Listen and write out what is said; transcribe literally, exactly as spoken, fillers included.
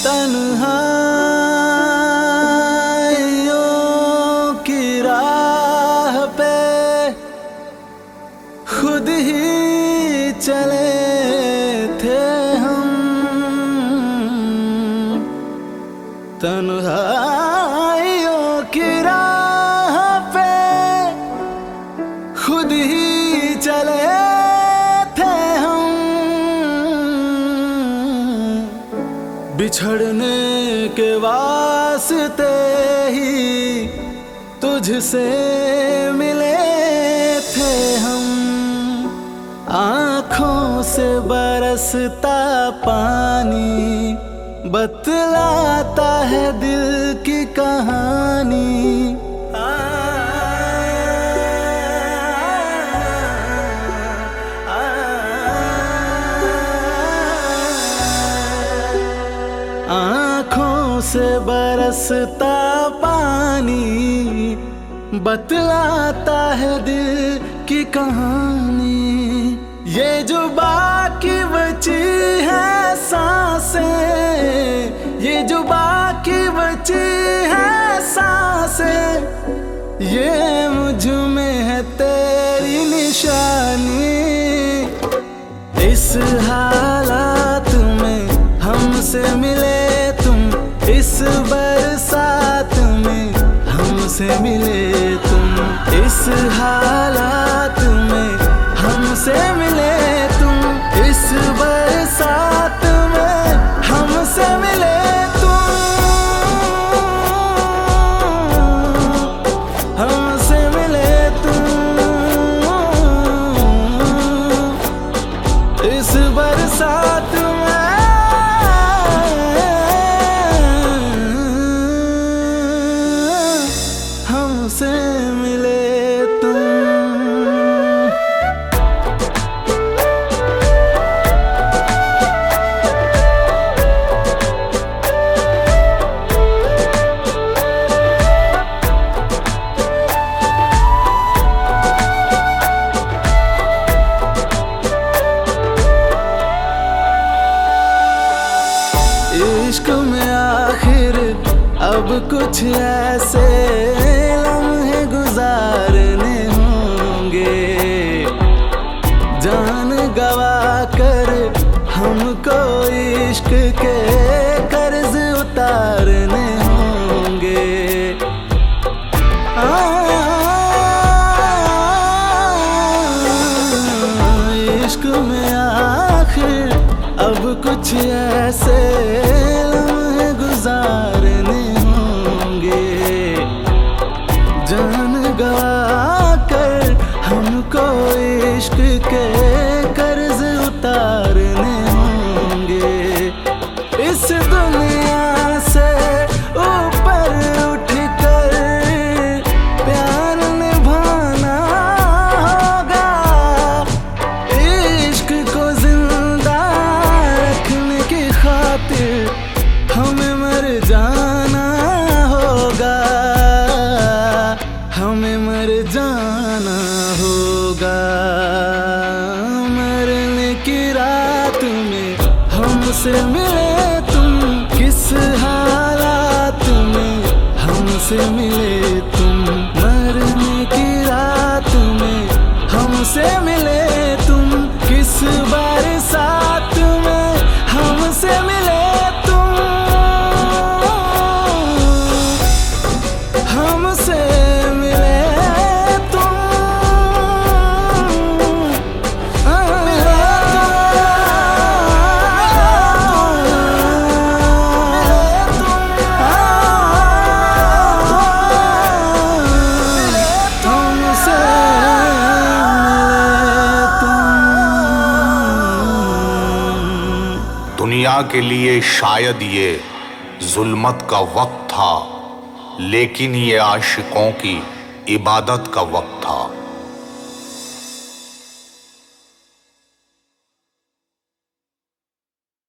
तन्हाइयों की राह पे खुद ही चले थे हम, तन्हाइयों की राह पे खुद ही चले थे हम। बिछड़ने के वास्ते ही तुझसे मिले थे हम। आँखों से बरसता पानी बतलाता है दिल की कहानी। आँखों से बरसता पानी बतलाता है दिल की कहानी। ये जो बाकी बची है सांसें, ये जो बाकी बची है सांसें, ये मुझ में है तेरी निशानी। इस हालात में हमसे मिले तुम, इस बरसात में हमसे मिले तुम, इस हालात में हमसे मिले तुम, इस बरसात में हमसे मिले तुम, हमसे मिले तुम, इस बरसात में हमसे मिले तुम। इश्क में आखिर अब कुछ ऐसे लम्हे गुजारने होंगे, जान गवा कर हमको इश्क के कर्ज उतारने होंगे। आ, इश्क में आखिर अब कुछ ऐसे लम्हे गुजारने होंगे, जान गवा कर हमको इश्क के कर्ज उतारने होंगे। इस दुनिया से ऊपर उठकर प्यार निभाना होगा, इश्क को जिंदा रखने की खातिर हमें मर जाना होगा, हमें मर जाना होगा। मरने की रात में हमसे मिले तुम, किस हालात में हमसे मिले तुम। मरने की रात में हमसे मिले तुम, किस बरसात में हमसे मिले तुम, हमसे मिले तुम, दुनिया के लिए शायद ये जुल्मत का वक्त था, लेकिन ये आशिकों की इबादत का वक्त था।